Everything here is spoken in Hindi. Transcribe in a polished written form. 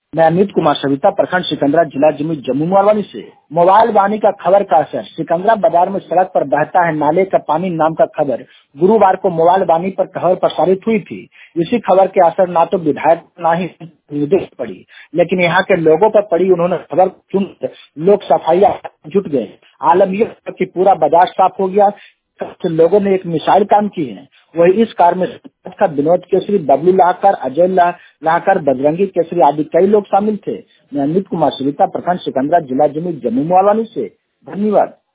मैं अमित कुमार सविता, प्रखंड सिकंदरा, जिला जम्मू मवाली से। मोबाइल वाणी का खबर का असर। सिकंदरा बाजार में सड़क पर बहता है नाले का पानी नाम का खबर गुरुवार को मोबाइल वाणी पर खबर प्रसारित हुई थी। इसी खबर के असर ना तो विधायक ना ही निर्देश पड़ी, लेकिन यहाँ के लोगों पर पड़ी। उन्होंने खबर सुनकर लोग सफाइया जुट गए। आलम यह कि पूरा बाजार साफ हो गया। लोगों ने एक मिसाइल काम की है। वही इस कार में का विनोद केसरी, बबलू लाकर, अजय लाकर, बजरंगी केसरी आदि कई लोग शामिल थे। मैं अमित कुमार सविता, प्रखंड सिकंदरा, जिला जम्मू मवाली से। धन्यवाद।